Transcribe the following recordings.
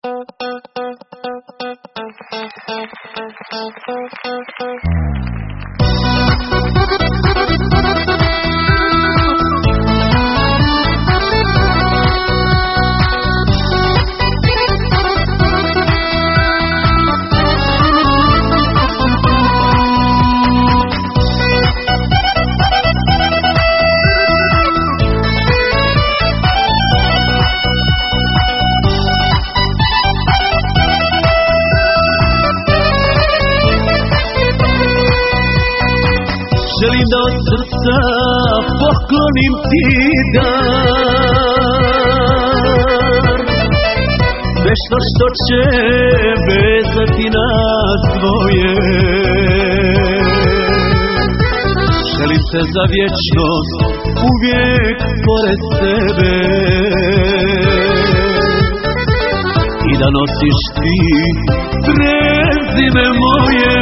Želim da od srca poklonim ti dar, nešto što će vezati nas dvoje. Želim te za vječnost uvijek pored sebe i da nosiš ti prezime moje.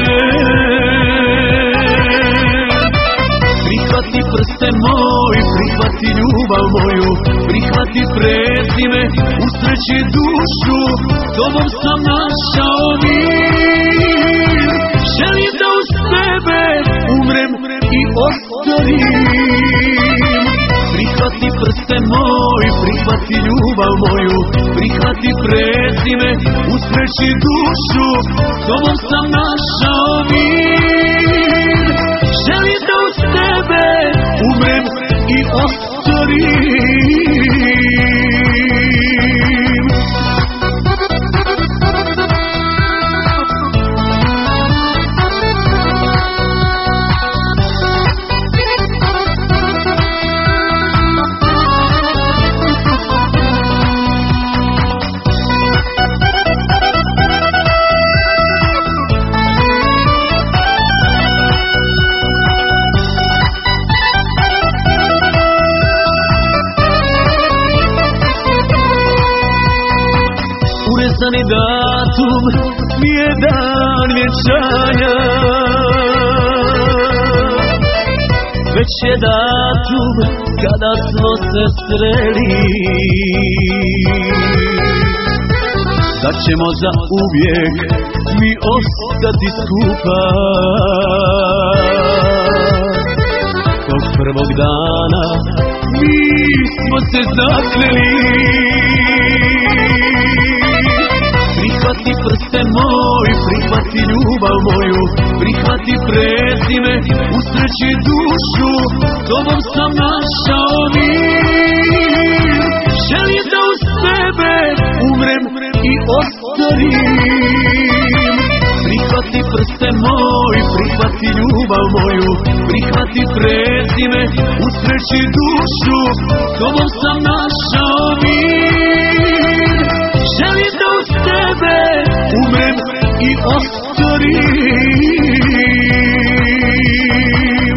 Prihvati prste moj, prihvati ljubav moju, prihvati prezime, usreći dušu, tobom sam našao mir. Želim da uz tebe umrem i ostarim. Prihvati prste moj, prihvati ljubav moju, prihvati prezime, usreći dušu, tobom sam našao mir. Želim da uz tebe umrem i ostarim. Urezani datum mi je dan vjenčanja, već je datum kada smo se sreli, da ćemo za uvijek mi ostati skupa. Tog prvog dana mi smo se zakleli. Prihvati prste moj, prihvati ljubav moju, prihvati prezime, usreći dušu, tobom sam našao mir. Želim da uz tebe umrem i ostarim. Prihvati prste moj, prihvati ljubav moju, prihvati prezime, usreći dušu, tobom sam našao mir. Želim da uz tebe umrem i ostarim.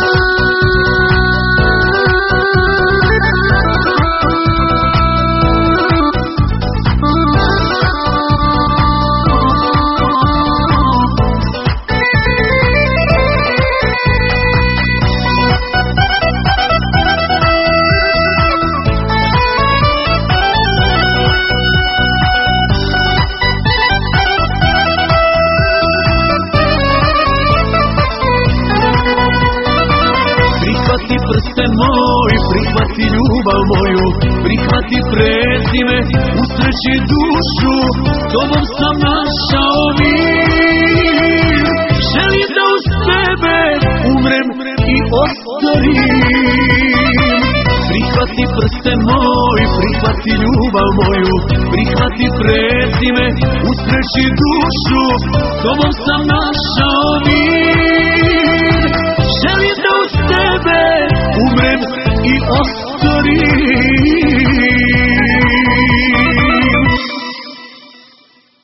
Prste moj, prihvati ljubav moju, prihvati prezime, usreći dušu, tobom sam našao mir. Želim da uz tebe umrem i ostarim. Prihvati prste moj, prihvati ljubav moju, prihvati prezime, usreći dušu, tobom sam našao mir. Želim da uz tebe umrem i ostarim.